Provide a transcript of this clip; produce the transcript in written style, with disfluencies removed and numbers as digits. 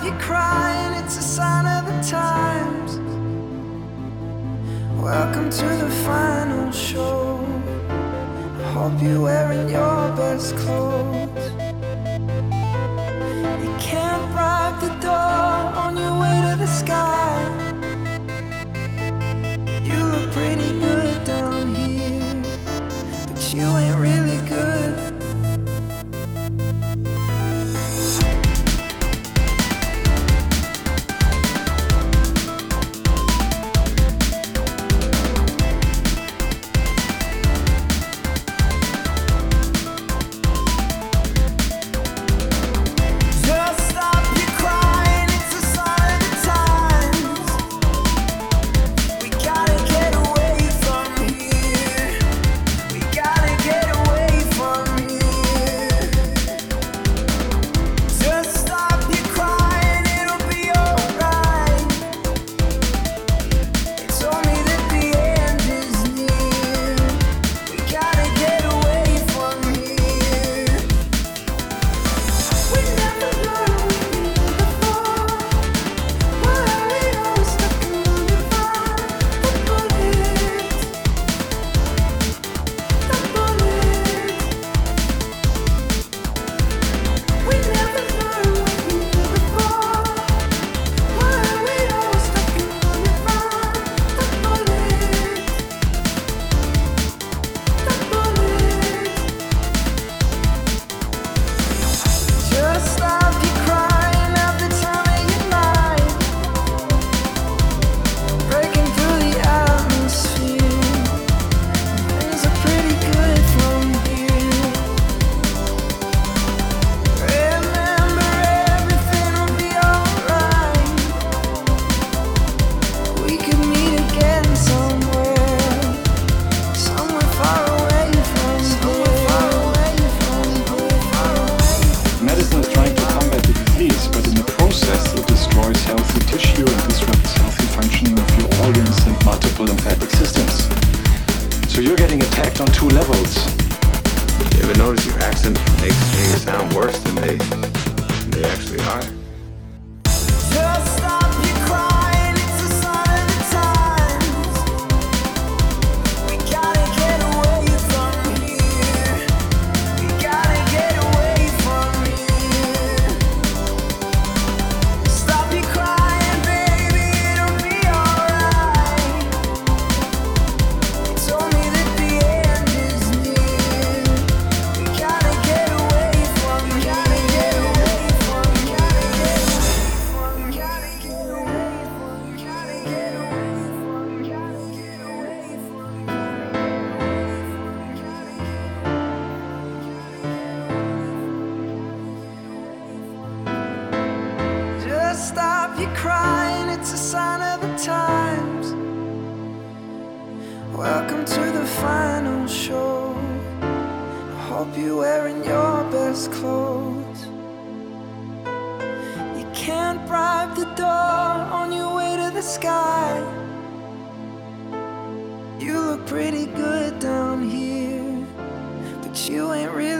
you crying, it's a sign of the times. Welcome to the final show. I hope you're wearing your best clothes. You can't bribe the door on your way to the sky. You look pretty good down here, but you ain't really good. So you're getting attacked on two levels. You ever notice your accent makes things sound worse than they actually are? Just stop your crying, it's a sign of the times. We gotta get away from here. We gotta get away from here. Stop your crying, baby, it'll be alright. You told me that the end is near. We gotta get away from, gotta get away from, gotta get away from, gotta get away from, gotta get away from, gotta get away from. Just stop your crying, it's a sign of the times. Welcome to the final show. I hope you're wearing your best clothes. You can't bribe the door on your way to the sky. You look pretty good down here, but you ain't really